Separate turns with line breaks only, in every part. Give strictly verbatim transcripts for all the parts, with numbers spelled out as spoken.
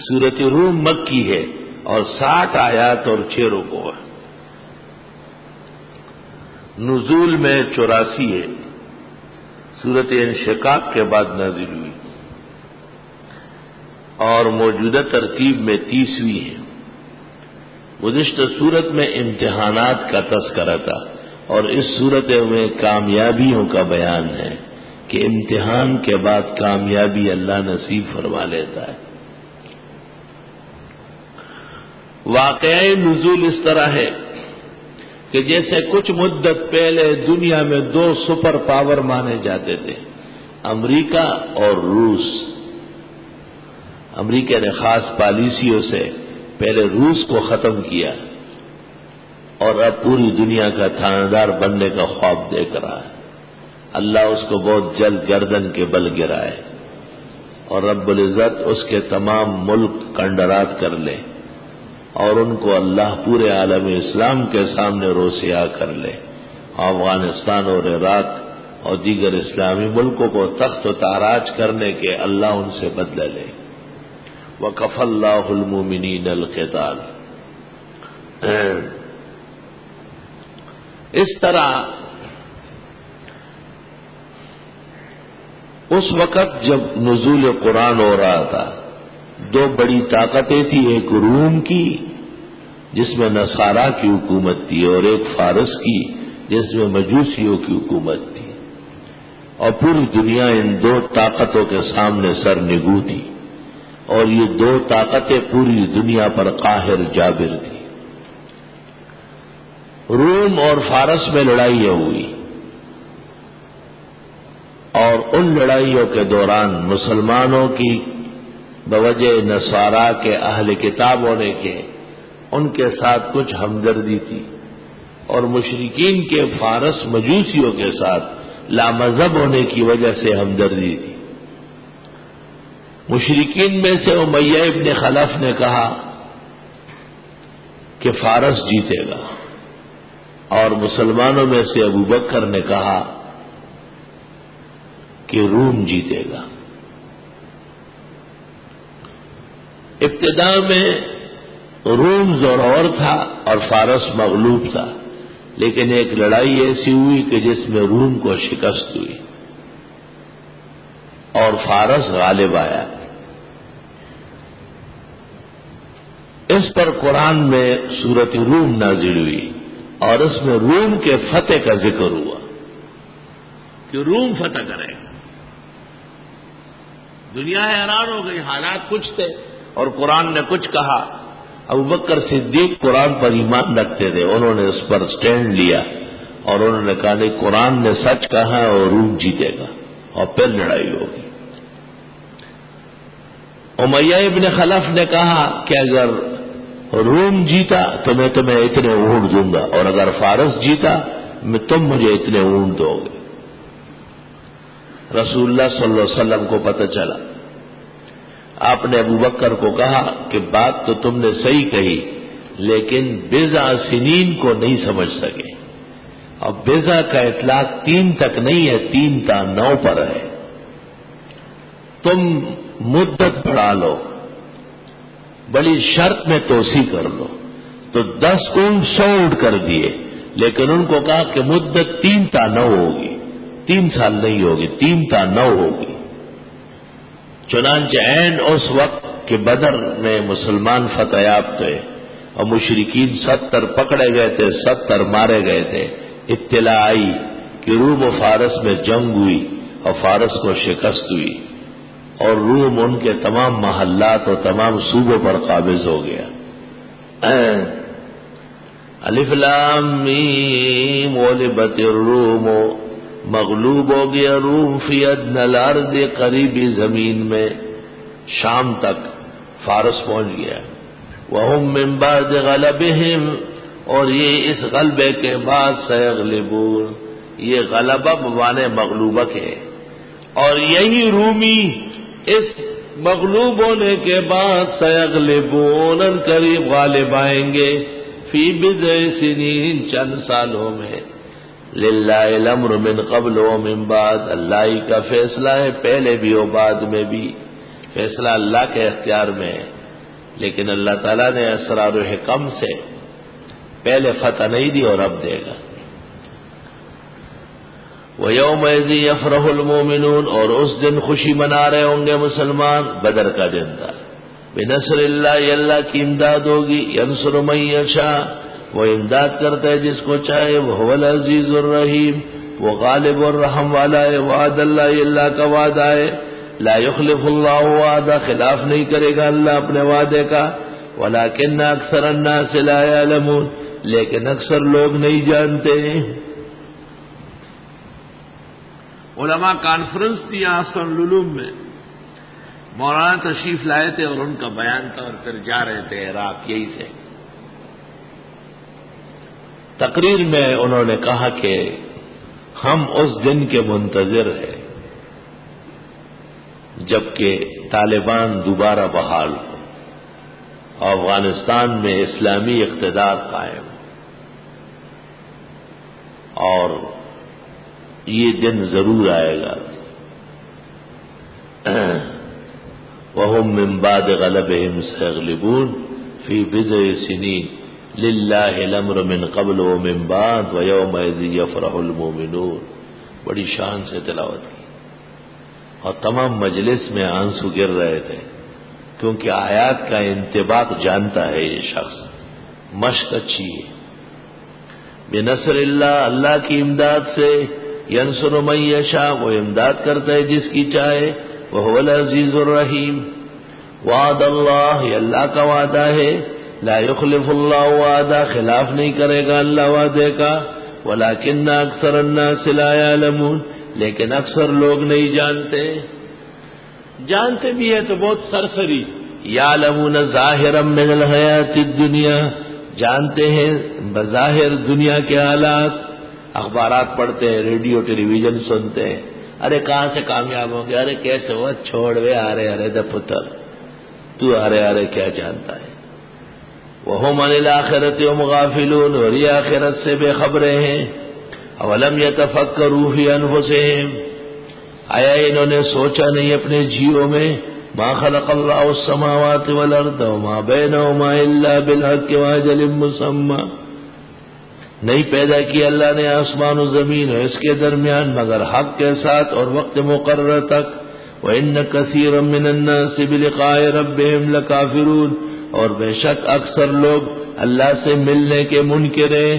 سورت روم مکی ہے اور ساٹھ آیات اور چھ رکوع ہے. نزول میں چوراسی ہے. سورت انشقاق کے بعد نازل ہوئی اور موجودہ ترتیب میں تیسویں ہے. گزشتہ صورت میں امتحانات کا تذکرہ تھا اور اس صورت میں کامیابیوں کا بیان ہے کہ امتحان کے بعد کامیابی اللہ نصیب فرما لیتا ہے. واقعہ نزول اس طرح ہے کہ جیسے کچھ مدت پہلے دنیا میں دو سپر پاور مانے جاتے تھے، امریکہ اور روس. امریکہ نے خاص پالیسیوں سے پہلے روس کو ختم کیا اور اب پوری دنیا کا تھانیدار بننے کا خواب دیکھ رہا ہے. اللہ اس کو بہت جلد گردن کے بل گرائے اور رب العزت اس کے تمام ملک کنڈرات کر لے اور ان کو اللہ پورے عالم اسلام کے سامنے روسیا کر لے. افغانستان اور عراق اور دیگر اسلامی ملکوں کو تخت و تاراج کرنے کے اللہ ان سے بدلہ لے. وَكَفَى اللَّهُ الْمُؤْمِنِينَ الْقِتَالَ. اس طرح اس وقت جب نزول قرآن ہو رہا تھا دو بڑی طاقتیں تھی، ایک روم کی جس میں نصارا کی حکومت تھی اور ایک فارس کی جس میں مجوسیوں کی حکومت تھی، اور پوری دنیا ان دو طاقتوں کے سامنے سر نگو تھی اور یہ دو طاقتیں پوری دنیا پر قاہر جابر تھی. روم اور فارس میں لڑائیاں ہوئی اور ان لڑائیوں کے دوران مسلمانوں کی بوجہ نصارا کے اہل کتاب ہونے کے ان کے ساتھ کچھ ہمدردی تھی اور مشرکین کے فارس مجوسیوں کے ساتھ لامذہب ہونے کی وجہ سے ہمدردی تھی. مشرکین میں سے امیہ ابن خلف نے کہا کہ فارس جیتے گا اور مسلمانوں میں سے ابو بکر نے کہا کہ روم جیتے گا. ابتدا میں روم زورور تھا اور فارس مغلوب تھا، لیکن ایک لڑائی ایسی ہوئی کہ جس میں روم کو شکست ہوئی اور فارس غالب آیا. اس پر قرآن میں سورت روم نازل ہوئی اور اس میں روم کے فتح کا ذکر ہوا کہ روم فتح کرے گا. دنیا حیران ہو گئی، حالات کچھ تھے اور قرآن نے کچھ کہا. ابو بکر صدیق قرآن پر ایمان رکھتے تھے، انہوں نے اس پر سٹینڈ لیا اور انہوں نے کہا نہیں، قرآن نے سچ کہا اور روم جیتے گا اور پھر لڑائی ہوگی. امیہ ابن خلف نے کہا کہ اگر روم جیتا تو میں تمہیں اتنے اونٹ دوں گا اور اگر فارس جیتا میں تم مجھے اتنے اونٹ دو گے. رسول اللہ صلی اللہ علیہ وسلم کو پتہ چلا. آپ نے ابو بکر کو کہا کہ بات تو تم نے صحیح کہی لیکن بضع سنین کو نہیں سمجھ سکے. اب بضع کا اطلاق تین تک نہیں ہے، تین تا نو پر ہے. تم مدت بڑھا لو، بڑی شرط میں توسیع کر لو. تو دس اونٹ سو اونٹ کر دیے، لیکن ان کو کہا کہ مدت تین تا نو ہوگی، تین سال نہیں ہوگی، تین تا نو ہوگی. چنانچہ عین اس وقت کہ بدر میں مسلمان فتح یاب تھے اور مشرکین ستر پکڑے گئے تھے، ستر مارے گئے تھے، اطلاع آئی کہ روم و فارس میں جنگ ہوئی اور فارس کو شکست ہوئی اور روم ان کے تمام محلات اور تمام صوبوں پر قابض ہو گیا. الف لام میم غلبت الروم، مغلوب ہو گیا روم فی ادنی الارض، قریبی زمین میں شام تک فارس پہنچ گیا. وہم من بعد غلبہم، اور یہ اس غلبے کے بعد سیغلبون، یہ غلبہ بمعنی مغلوبہ ہے اور یہی رومی اس مغلوب ہونے کے بعد سیغلبون ان قریب غالب آئیں گے فی بضع سنین، چند سالوں میں. للہ الامر من قبل و من بعد، اللہ کا فیصلہ ہے پہلے بھی اور بعد میں بھی. فیصلہ اللہ کے اختیار میں ہے لیکن اللہ تعالیٰ نے اسرار و حکم سے پہلے فتح نہیں دی اور اب دے گا. وَيَوْمَئِذٍ يَفْرَحُ الْمُؤْمِنُونَ، اور اس دن خوشی منا رہے ہوں گے مسلمان. بدر کا دن تھا. بِنَصْرِ اللَّهِ، اللہ کی امداد ہوگی. يَنْصُرُ مَن يَشَاءُ، وہ امداد کرتا ہے جس کو چاہے. وَهُوَ الْعَزِيزُ الرَّحِيمُ، وہ غالب اور رحم والا ہے. وعد اللہ، اللہ کا وعدہ ہے. لا يخلف اللہ وعدہ، خلاف نہیں کرے گا اللہ اپنے وعدے کا. وَلَكِنَّ أَكْثَرَ النَّاسِ لَا يَعْلَمُونَ، لیکن اکثر لوگ نہیں جانتے. علماء کانفرنس تھی احسن العلوم میں، مولانا تشریف لائے تھے اور ان کا بیان تھا، اور پھر جا رہے تھے عراق یہی سے. تقریر میں انہوں نے کہا کہ ہم اس دن کے منتظر ہیں جبکہ طالبان دوبارہ بحال ہو، افغانستان میں اسلامی اقتدار قائم، اور یہ دن ضرور آئے گا. وَهُمْ مِنْ بَعْدِ غَلَبِهِمْ سَيَغْلِبُونَ فِي بِضْعِ سِنِينَ لِلَّهِ الْأَمْرُ مِنْ قَبْلُ وَمِنْ بَعْدُ وَيَوْمَئِذٍ يَفْرَحُ الْمُؤْمِنُونَ. بڑی شان سے تلاوت کی اور تمام مجلس میں آنسو گر رہے تھے، کیونکہ آیات کا انطباق جانتا ہے یہ شخص. مشق اچھی ہے. بنصر اللہ، اللہ کی امداد سے. ینصر من یشاء، وہ امداد کرتا ہے جس کی چاہے. وہو العزیز الرحیم. وعد اللہ، یہ اللہ کا وعدہ ہے. لا یخلف اللہ وعدہ، خلاف نہیں کرے گا اللہ وعدے کا. ولکن اکثر الناس لا یعلمون، لیکن اکثر لوگ نہیں جانتے. جانتے بھی ہے تو بہت سرسری. یعلمون ظاہرا من الحیات الدنیا، جانتے ہیں بظاہر دنیا کے حالات. اخبارات پڑھتے ہیں، ریڈیو ٹیلی ویژن سنتے ہیں. ارے کہاں سے کامیاب ہو گیا، ارے کیسے ہوا، چھوڑ وے آرے ارے دا پتر، تو ارے ارے کیا جانتا ہے. وہم عن الآخرۃ هم غافلون، اور یہ آخرت سے بے خبریں ہیں. اولم یتفکروا فی انفسہم، آیا انہوں نے سوچا نہیں اپنے جیوں میں. ما خلق اللہ السماوات والارض وما بینہما الا بالحق واجل مسمى، نہیں پیدا کیا اللہ نے آسمان و زمین اور اس کے درمیان مگر حق کے ساتھ اور وقت مقرر تک. وَإِنَّ كَثِيرًا مِّنَ النَّاسِ بِلِقَاءِ رَبِّهِمْ لَكَافِرُونَ، اور بے شک اکثر لوگ اللہ سے ملنے کے منکر ہیں.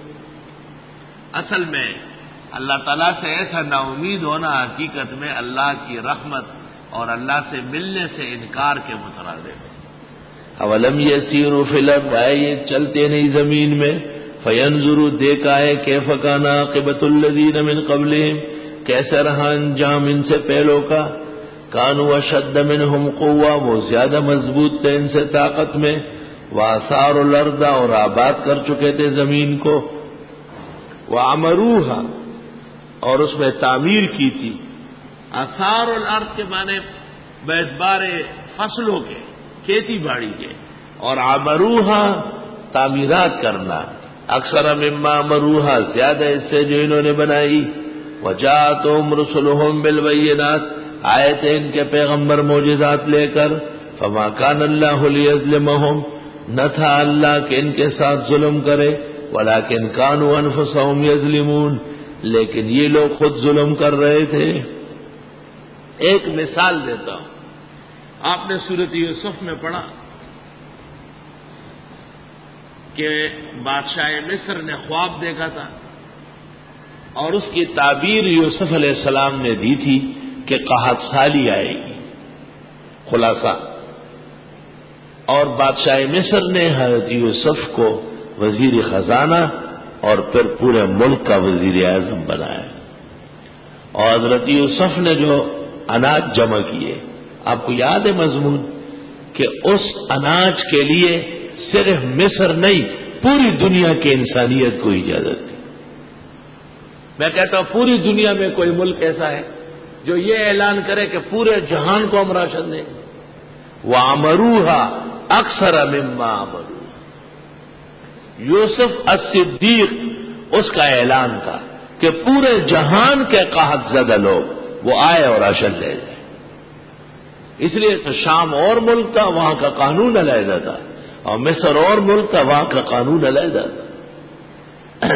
اصل میں اللہ تعالیٰ سے ایسا نا امید ہونا حقیقت میں اللہ کی رحمت اور اللہ سے ملنے سے انکار کے مترادف ہے. اولم یسیروا فی الارض، یہ چلتے نہیں زمین میں. فینظروا، دیکھا ہے کیف کان عاقبۃ الذین من قبلہم، کیسے رہا انجام ان سے پہلوں کا. کانوا اشد منہم قوہ، وہ زیادہ مضبوط تھے ان سے طاقت میں. واثاروا الارض، اور آباد کر چکے تھے زمین کو. وعمروها، اور اس میں تعمیر کی تھی. آثار الارض کے معنی بیدبار فصلوں کے، کھیتی باڑی کے، اور عمروها تعمیرات کرنا. اکثر مما عمروها، زیادہ اس سے جو انہوں نے بنائی. وجاءتهم رسلهم بالبينات، آئے تھے ان کے پیغمبر معجزات لے کر. فما كان الله ليظلمهم، نہ تھا اللہ کہ ان کے ساتھ ظلم کرے. ولكن كانوا انفسهم يظلمون، لیکن یہ لوگ خود ظلم کر رہے تھے. ایک مثال دیتا ہوں. آپ نے سورۃ یوسف میں پڑھا کہ بادشاہ مصر نے خواب دیکھا تھا اور اس کی تعبیر یوسف علیہ السلام نے دی تھی کہ قحط سالی آئے گی. خلاصہ، اور بادشاہ مصر نے حضرت یوسف کو وزیر خزانہ اور پھر پورے ملک کا وزیر اعظم بنایا. اور حضرت یوسف نے جو اناج جمع کیے، آپ کو یاد ہے مضمون، کہ اس اناج کے لیے صرف مصر نہیں پوری دنیا کی انسانیت کو اجازت دی. میں کہتا ہوں پوری دنیا میں کوئی ملک ایسا ہے جو یہ اعلان کرے کہ پورے جہان کو ہم راشن دیں. وَعَمَرُوهَا أَكْثَرَ مِمَّا عَمَرُوهَا، یوسف الصدیق، اس کا اعلان تھا کہ پورے جہان کے قحط زدہ لوگ وہ آئے اور راشن لے جائیں. اس لیے تو شام اور ملک تھا، وہاں کا قانون علیحدہ تھا، اور مصر اور ملک تھا، وہاں کا قانون علیحدہ تھا۔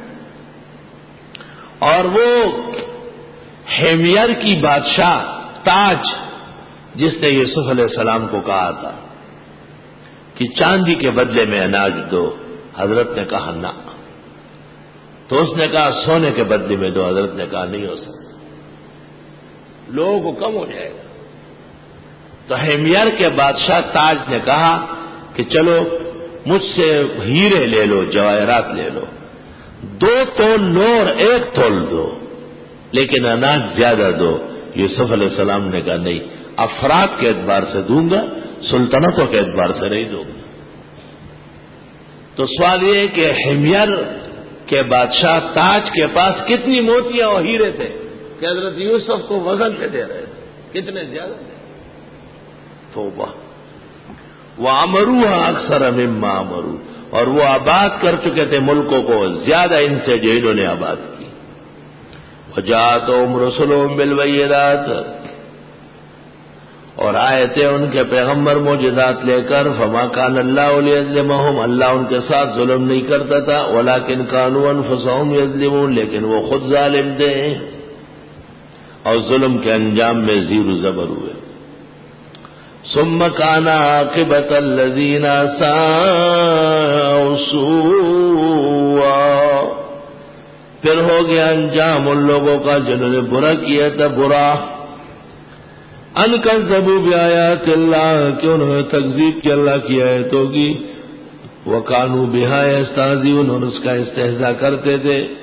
اور وہ حمیر کی بادشاہ تاج جس نے یوسف علیہ السلام کو کہا تھا کہ چاندی کے بدلے میں اناج دو، حضرت نے کہا نہ، تو اس نے کہا سونے کے بدلے میں دو، حضرت نے کہا نہیں ہو سکتا، لوگوں کو کم ہو جائے گا۔ تو حمیر کے بادشاہ تاج نے کہا کہ چلو مجھ سے ہیرے لے لو، جواہرات لے لو، دو تول لو اور ایک تول دو، لیکن اناج زیادہ دو۔ یوسف علیہ السلام نے کہا نہیں، افراد کے اعتبار سے دوں گا، سلطنتوں کے اعتبار سے نہیں دوں گا۔ تو سوال یہ ہے کہ حمیر کے بادشاہ تاج کے پاس کتنی موتیاں اور ہیرے تھے کہ حضرت یوسف کو وزن پہ دے رہے تھے، کتنے زیادہ تھے۔ توبہ وَعَمَرُوهَا أَكْثَرَ مِمَّا عَمَرُوا، اور وہ آباد کر چکے تھے ملکوں کو زیادہ ان سے جو انہوں نے آباد کی۔ وَجَاءَتْهُمْ رُسُلُهُم بِالْبَيِّنَاتِ، اور آئے تھے ان کے پیغمبر معجزات لے کر، فما کان اللہ لیظلمہم، اللہ ان کے ساتھ ظلم نہیں کرتا تھا، ولکن کانوا انفسہم یظلمون، لیکن وہ خود ظالم تھے اور ظلم کے انجام میں زیر و زبر ہوئے۔ ثم کان عاقبۃ الذین اساءوا سوءا، پھر ہو گیا انجام ان لوگوں کا جنہوں نے برا کیا تھا برا، ان کذبوا بآیات اللہ، کہ انہوں نے تکذیب کی اللہ کی آیتوں کی، وکانوا بہا یستہزئون، اور اس کا استہزاء کرتے تھے۔